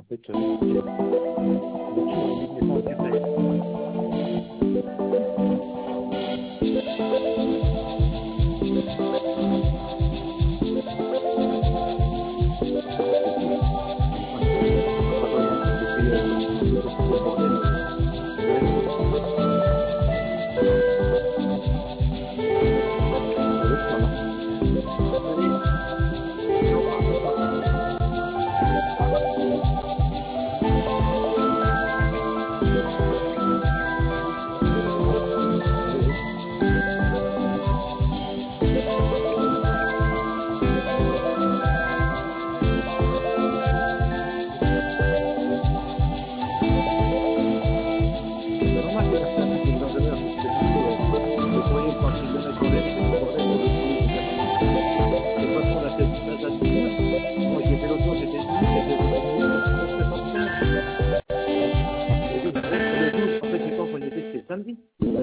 fait, c'est une samedi.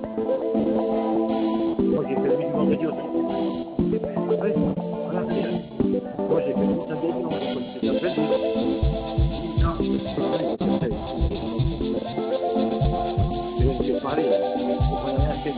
Moi j'ai fait lui du vendredi aussi. Ouais, voilà, c'est bien. Moi j'ai fait lui samedi, non, c'est après le 12. Je vais parler. On va rien faire.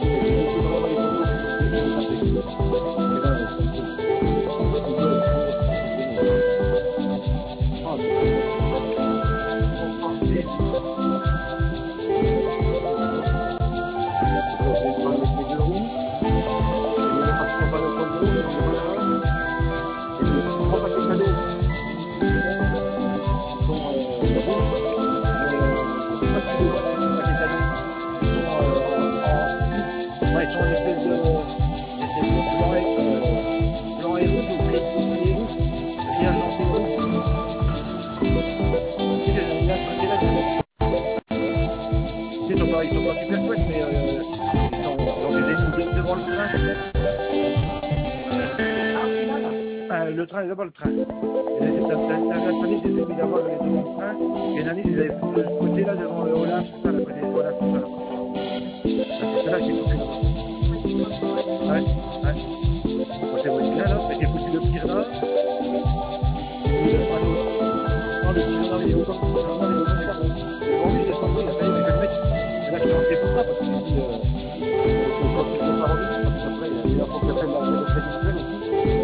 Ils sont pas super chouettes, mais ils ont des ennemis devant le train. Le train est d'abord le train. Cette année, je les ai mis d'abord devant le train, et une année, je les avais mis de ce côté-là devant le Olaf, c'est ça, la côté de Olaf, c'est ça. C'est là que j'ai coupé là-bas. Ouais. Bon, c'est vrai, là, j'ai foutu le pire là. Non, le pire là, il est au corps. Là, je suis rentré pour ça, parce que je me dis, faut que je pas revenir, parce qu'après, il faut que j'appelle la présidentielle aussi.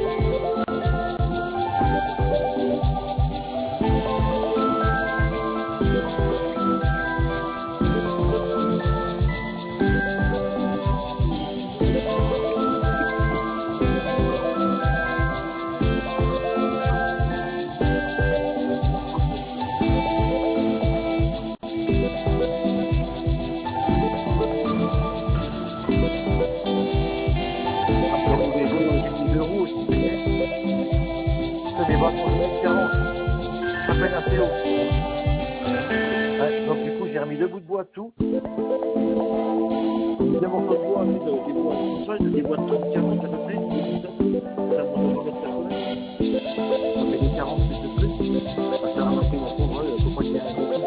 Assez haut. Ouais, donc du coup j'ai remis 2 bouts de bois tout. Des morceaux de bois, des bois de sol, des bois de 30-40 à peu près. Ça fait des 40 plus de plus. Ça a ramassé mon pauvre, faut pas qu'il y ait un gros coup.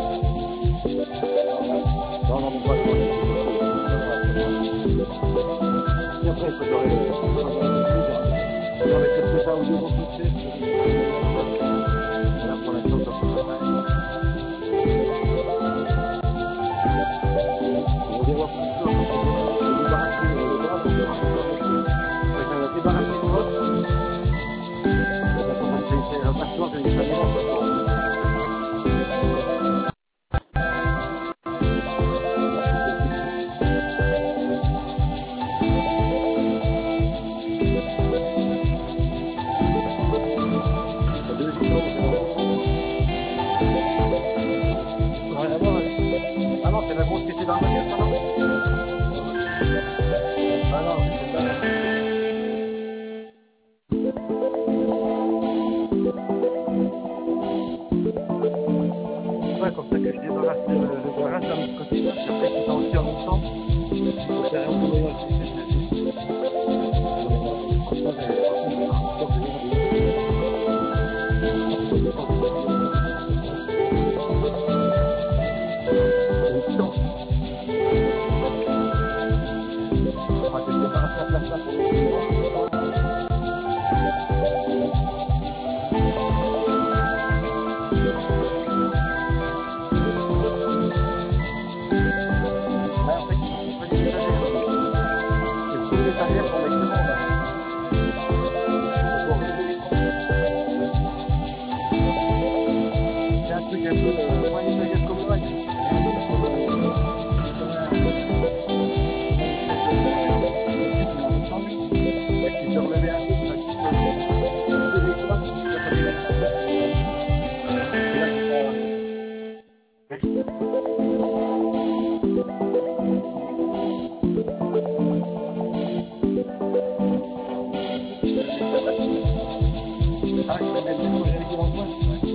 Non, mais pas trop. Et après, il faut j'aurai quelques ça ou 2 gros coups de tête. Pour l'instant, ça peut pas. On va voir pour ça, on va débarrasser le bras, on va débarrasser le bras. On va faire un passoire de l'état. Comme ça que je débarrasse le garage de l'autre côté, là, puis après tout en entier en même temps, il faut faire un peu de truc un peu, moi, il s'agit comme moi, tu te relevais un peu, tu faisais quoi, ça fait la et là, ah, je vais mettre le projet qui rentre.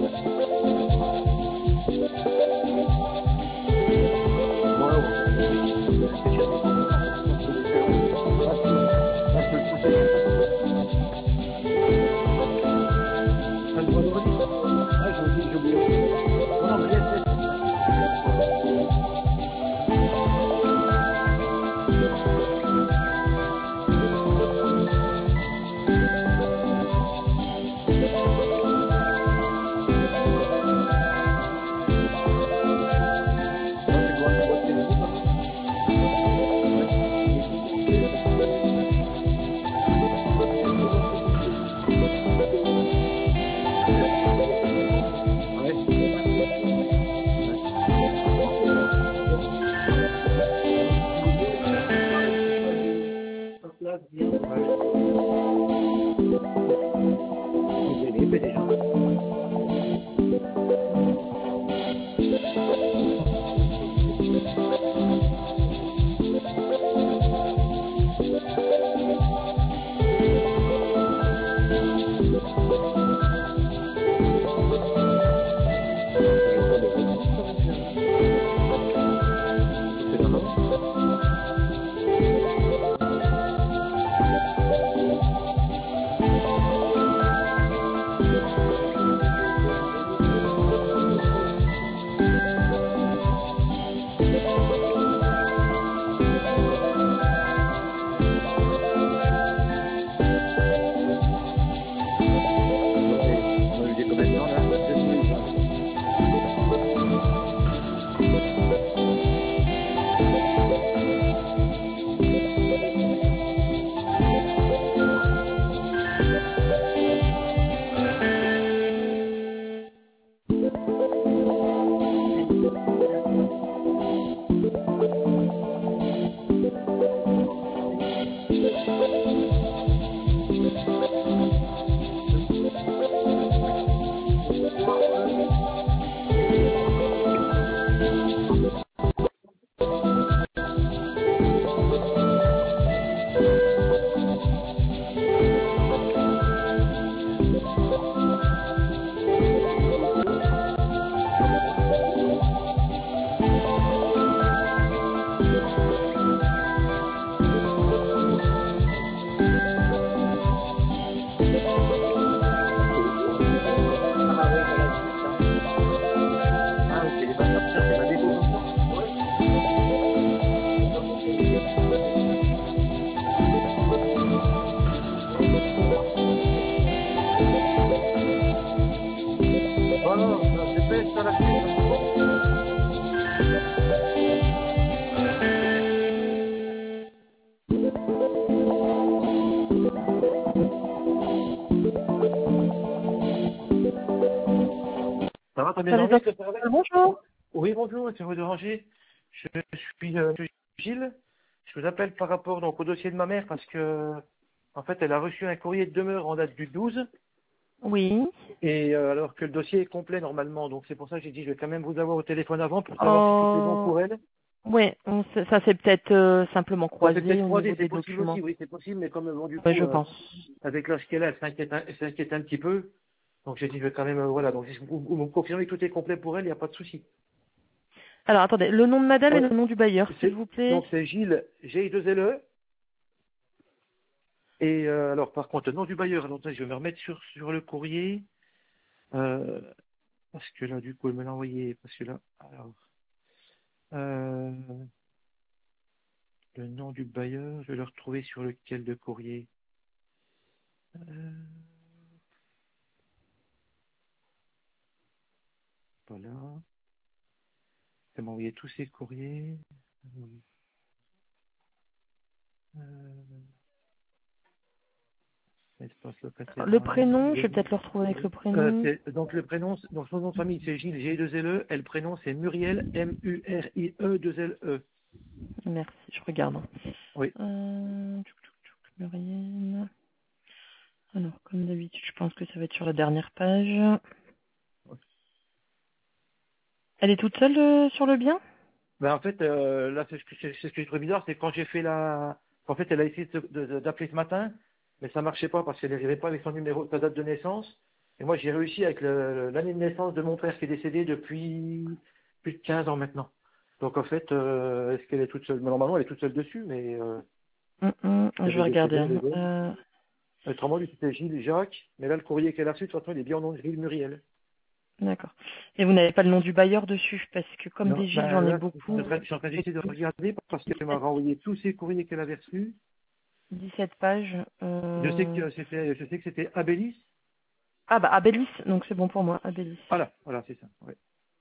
Ça va, t'as bien dormi? Bonjour. Oui, bonjour, c'est vous déranger. Je suis Gilles. Je vous appelle par rapport donc au dossier de ma mère parce que en fait elle a reçu un courrier de demeure en date du 12 Oui. et alors que le dossier est complet normalement. Donc c'est pour ça que j'ai dit je vais quand même vous avoir au téléphone avant pour savoir si tout est bon pour elle. Oui, ça s'est peut-être simplement Ça c'est peut-être croisé au croisé, niveau c'est des possible documents. aussi, oui, c'est possible, mais comme bon du Oui, coup je pense. avec l'âge qu'elle a, elle s'inquiète un petit peu. Donc j'ai dit je vais quand même voilà, donc si vous me confirmez que tout est complet pour elle, il n'y a pas de souci. Alors, attendez, le nom de madame et Ouais. le nom du bailleur, s'il vous plaît. Donc c'est Gilles G2LE. Et alors par contre, le nom du bailleur, alors, attendez, je vais me remettre sur le courrier. Euh, parce que là, du coup, elle me l'a envoyé. Parce que là, alors, euh, le nom du bailleur, je vais le retrouver sur lequel de courrier. Voilà. Elle m'a envoyé tous ses courriers. Euh, espace le précédent. Le prénom, je vais peut-être le retrouver avec le prénom. Donc le prénom, donc son nom de famille c'est Gilles, G2LE, et le prénom c'est Muriel, Murie2LE. Merci, je regarde. Oui. Muriel. Alors, comme d'habitude, je pense que ça va être sur la dernière page. Elle est toute seule sur le bien? Ben en fait, là c'est ce que je trouve bizarre, c'est quand j'ai fait en fait elle a essayé d'appeler ce matin, mais ça marchait pas parce qu'elle n'arrivait pas avec son numéro, sa date de naissance. Et moi j'ai réussi avec l'année de naissance de mon père qui est décédé depuis plus de 15 ans maintenant. Donc en fait, est-ce qu'elle est toute seule? Mais normalement elle est toute seule dessus, mais Je elle vais est regarder. décédée, elle est bonne. Autrement, lui, c'était Gilles et Jacques, mais là, le courrier qu'elle a reçu, de toute façon, il est bien au nom de Gilles Muriel. D'accord. Et vous n'avez pas le nom du bailleur dessus, parce que comme Non, des Gilles, ben j'en ai là, beaucoup. je suis en train d'essayer de regarder parce qu'elle m'a 17, renvoyé tous ces courriers qu'elle avait reçus. 17 pages. Je sais que c'était Abélis. Ah bah Abélis, donc c'est bon pour moi, Abélis. Voilà, c'est ça. Ouais.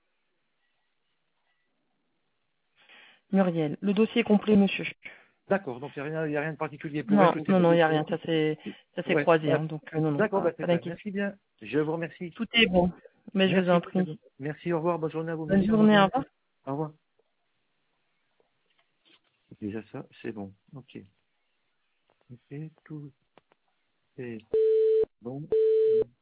Muriel. Le dossier est complet, monsieur. D'accord, donc il y a rien de particulier pour elle, Non, tout est non, bon. non, il n'y a rien. Ça s'est Ouais. croisé, hein, donc non, non, D'accord, bah, pas c'est ça. d'inquiétude. Merci bien. Je vous remercie. Tout est bon, mais je vous Merci. en prie. Merci, au revoir, bonne journée à vous. Bonne Merci, au revoir. journée, au revoir. Au revoir. Déjà ça, c'est bon. Ok. Ok, tout est bon.